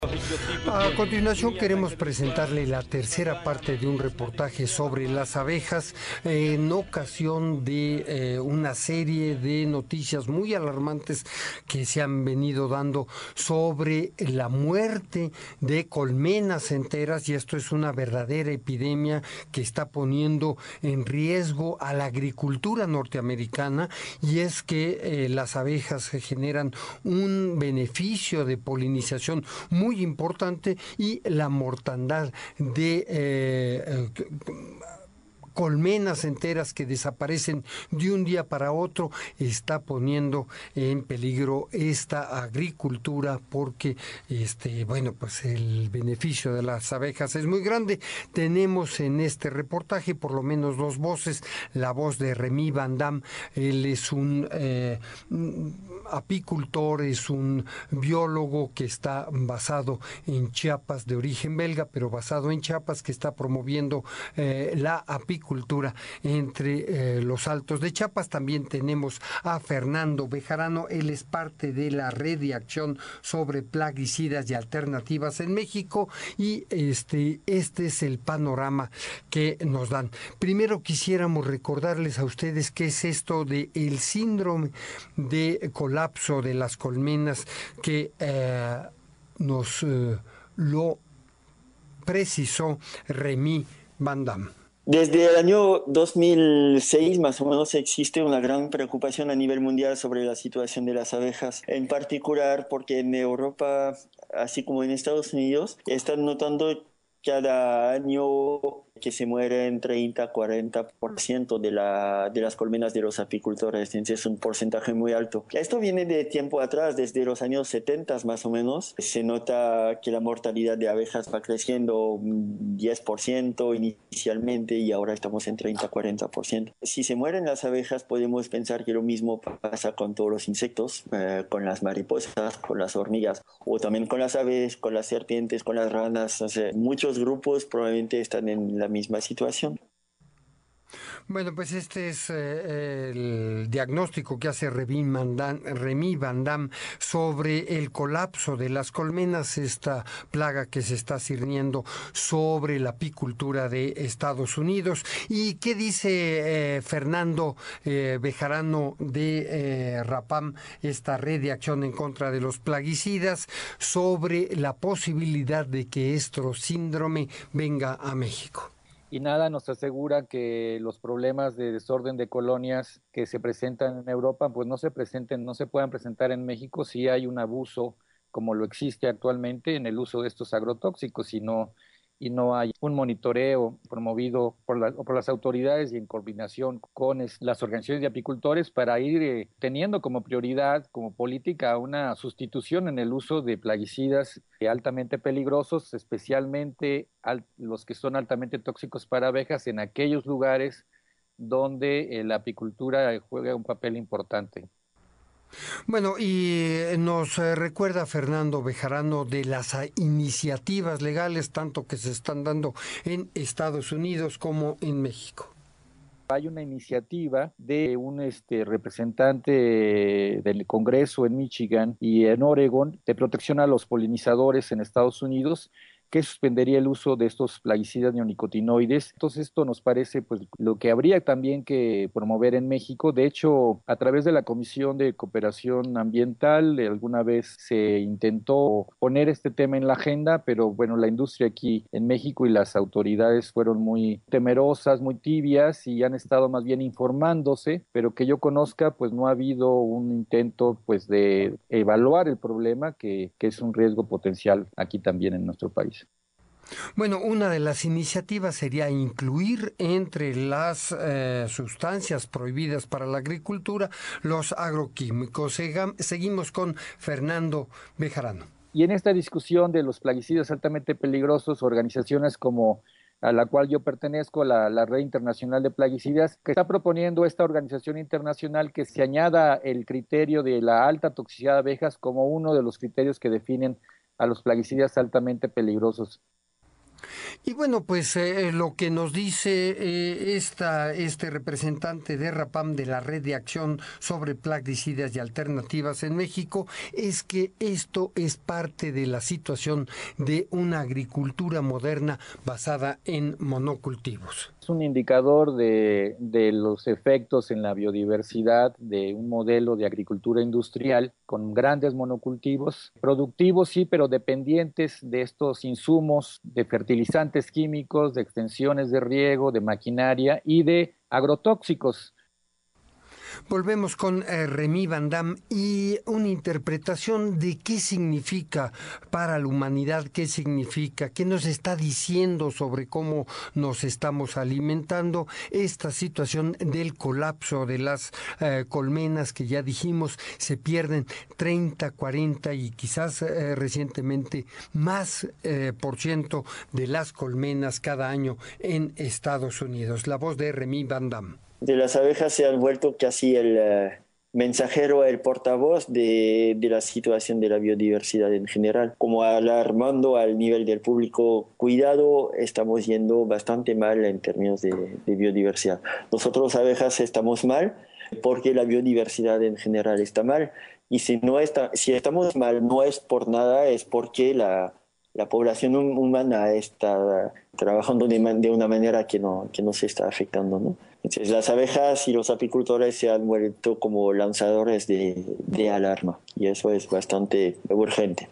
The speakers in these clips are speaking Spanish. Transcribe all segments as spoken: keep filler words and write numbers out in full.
A continuación queremos presentarle la tercera parte de un reportaje sobre las abejas en ocasión de eh, una serie de noticias muy alarmantes que se han venido dando sobre la muerte de colmenas enteras, y esto es una verdadera epidemia que está poniendo en riesgo a la agricultura norteamericana, y es que eh, las abejas generan un beneficio de polinización muy importante, y la mortandad de eh, colmenas enteras que desaparecen de un día para otro está poniendo en peligro esta agricultura, porque este bueno pues el beneficio de las abejas es muy grande. Tenemos en este reportaje por lo menos dos voces: la voz de Remy Van Dam. Él es un eh, apicultor, es un biólogo que está basado en Chiapas, de origen belga, pero basado en Chiapas, que está promoviendo eh, la apicultura entre eh, los altos de Chiapas. También tenemos a Fernando Bejarano. Él es parte de la Red de Acción sobre Plaguicidas y Alternativas en México, y este, este es el panorama que nos dan. Primero quisiéramos recordarles a ustedes qué es esto de el síndrome de colapso de las colmenas, que eh, nos eh, lo precisó Remy Van Dam. Desde el año dos mil seis más o menos existe una gran preocupación a nivel mundial sobre la situación de las abejas, en particular porque en Europa, así como en Estados Unidos, están notando cada año que se mueren treinta a cuarenta por ciento de, la, de las colmenas de los apicultores, entonces es un porcentaje muy alto. Esto viene de tiempo atrás, desde los años setenta más o menos. Se nota que la mortalidad de abejas va creciendo diez por ciento inicialmente, y ahora estamos en treinta a cuarenta por ciento. Si se mueren las abejas, podemos pensar que lo mismo pasa con todos los insectos, eh, con las mariposas, con las hormigas, o también con las aves, con las serpientes, con las ranas. O sea, muchos grupos probablemente están en la misma situación. Bueno, pues este es eh, el diagnóstico que hace Remy Van Dam, Remy Van Dam sobre el colapso de las colmenas, esta plaga que se está cirniendo sobre la apicultura de Estados Unidos. ¿Y qué dice eh, Fernando eh, Bejarano de eh, RAPAM, esta red de acción en contra de los plaguicidas, sobre la posibilidad de que este síndrome venga a México? Y nada nos asegura que los problemas de desorden de colonias que se presentan en Europa, pues no se presenten, no se puedan presentar en México si hay un abuso como lo existe actualmente en el uso de estos agrotóxicos, y no, y no hay un monitoreo promovido por, la, por las autoridades y en coordinación con es, las organizaciones de apicultores para ir eh, teniendo como prioridad, como política, una sustitución en el uso de plaguicidas eh, altamente peligrosos, especialmente al, los que son altamente tóxicos para abejas, en aquellos lugares donde eh, la apicultura juega un papel importante. Bueno, y nos eh, recuerda Fernando Bejarano de las a, iniciativas legales, tanto que se están dando en Estados Unidos como en México. Hay una iniciativa de un este, representante del Congreso en Michigan y en Oregon de protección a los polinizadores en Estados Unidos, que suspendería el uso de estos plaguicidas neonicotinoides. Entonces esto nos parece pues lo que habría también que promover en México. De hecho, a través de la Comisión de Cooperación Ambiental, alguna vez se intentó poner este tema en la agenda, pero bueno, la industria aquí en México y las autoridades fueron muy temerosas, muy tibias, y han estado más bien informándose, pero que yo conozca, pues no ha habido un intento pues de evaluar el problema, que, que es un riesgo potencial aquí también en nuestro país. Bueno, una de las iniciativas sería incluir entre las eh, sustancias prohibidas para la agricultura los agroquímicos. Segam, seguimos con Fernando Bejarano. Y en esta discusión de los plaguicidas altamente peligrosos, organizaciones como a la cual yo pertenezco, la, la Red Internacional de Plaguicidas, que está proponiendo esta organización internacional que se añada el criterio de la alta toxicidad de abejas como uno de los criterios que definen a los plaguicidas altamente peligrosos. Y bueno, pues eh, lo que nos dice eh, esta, este representante de RAPAM, de la Red de Acción sobre Plaguicidas y Alternativas en México, es que esto es parte de la situación de una agricultura moderna basada en monocultivos. Es un indicador de, de los efectos en la biodiversidad de un modelo de agricultura industrial con grandes monocultivos, productivos sí, pero dependientes de estos insumos, de fertilizantes químicos, de extensiones de riego, de maquinaria y de agrotóxicos. Volvemos con eh, Remy Van Damme y una interpretación de qué significa para la humanidad, qué significa, qué nos está diciendo sobre cómo nos estamos alimentando esta situación del colapso de las eh, colmenas que ya dijimos se pierden treinta, cuarenta y quizás eh, recientemente más eh, por ciento de las colmenas cada año en Estados Unidos. La voz de Remy Van Damme. De las abejas se han vuelto casi el uh, mensajero, el portavoz de, de la situación de la biodiversidad en general, como alarmando al nivel del público, cuidado, estamos yendo bastante mal en términos de, de biodiversidad. Nosotros abejas estamos mal porque la biodiversidad en general está mal, y si, no está, si estamos mal no es por nada, es porque la, la población humana está trabajando de, de una manera que no, que no se está afectando, ¿no? Entonces, las abejas y los apicultores se han vuelto como lanzadores de, de alarma, y eso es bastante urgente.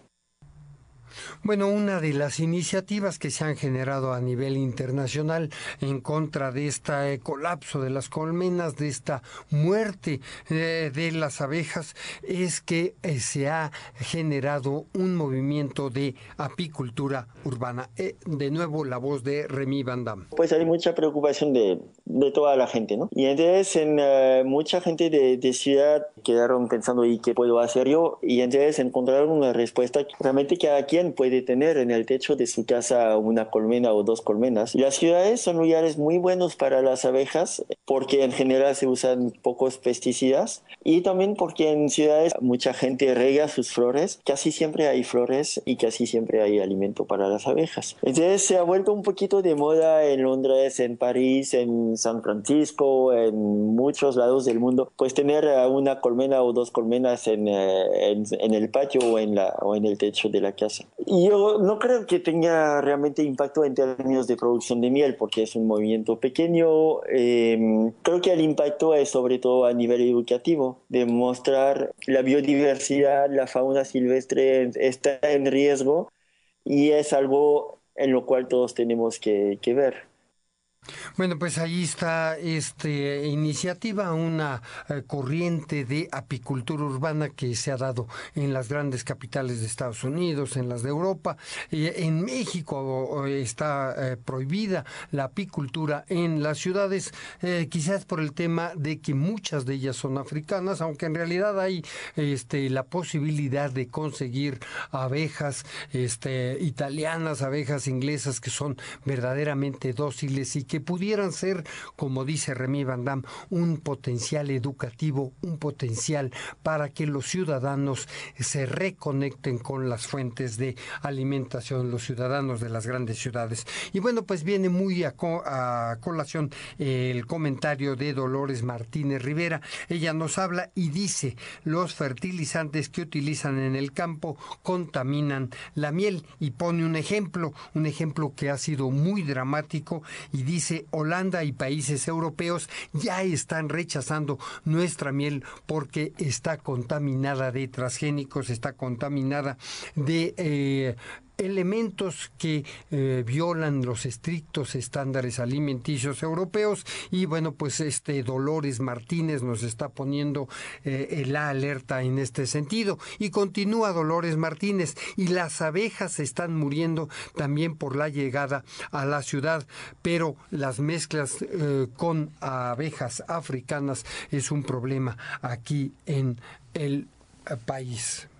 Bueno, una de las iniciativas que se han generado a nivel internacional en contra de este eh, colapso de las colmenas, de esta muerte eh, de las abejas, es que eh, se ha generado un movimiento de apicultura urbana. Eh, de nuevo, la voz de Remy Van Damme. Pues hay mucha preocupación de, de toda la gente, ¿no? Y entonces en, uh, mucha gente de, de ciudad quedaron pensando, ¿y qué puedo hacer yo? Y entonces encontraron una respuesta que realmente cada quien puede tener en el techo de su casa una colmena o dos colmenas. Y las ciudades son lugares muy buenos para las abejas porque en general se usan pocos pesticidas, y también porque en ciudades mucha gente riega sus flores, casi siempre hay flores y casi siempre hay alimento para las abejas. Entonces se ha vuelto un poquito de moda en Londres, en París, en San Francisco, en muchos lados del mundo, pues tener una colmena o dos colmenas en, en, en el patio o en, la, o en el techo de la casa. Y yo no creo que tenga realmente impacto en términos de producción de miel, porque es un movimiento pequeño. Eh, creo que el impacto es sobre todo a nivel educativo, de mostrar la biodiversidad, la fauna silvestre está en riesgo, y es algo en lo cual todos tenemos que, que ver. Bueno, pues ahí está esta iniciativa, una eh, corriente de apicultura urbana que se ha dado en las grandes capitales de Estados Unidos, en las de Europa. Eh, en México eh, está eh, prohibida la apicultura en las ciudades, eh, quizás por el tema de que muchas de ellas son africanas, aunque en realidad hay este, la posibilidad de conseguir abejas este, italianas, abejas inglesas que son verdaderamente dóciles y que pudieran ser, como dice Remy Van Damme, un potencial educativo, un potencial para que los ciudadanos se reconecten con las fuentes de alimentación, los ciudadanos de las grandes ciudades. Y bueno, pues viene muy a, co a colación eh, el comentario de Dolores Martínez Rivera. Ella nos habla y dice, los fertilizantes que utilizan en el campo contaminan la miel, y pone un ejemplo, un ejemplo que ha sido muy dramático, y dice, Holanda y países europeos ya están rechazando nuestra miel porque está contaminada de transgénicos, está contaminada de eh, elementos que eh, violan los estrictos estándares alimenticios europeos. Y bueno, pues este Dolores Martínez nos está poniendo eh, la alerta en este sentido. Y continúa Dolores Martínez, y las abejas están muriendo también por la llegada a la ciudad, pero las mezclas eh, con abejas africanas es un problema aquí en el eh, país.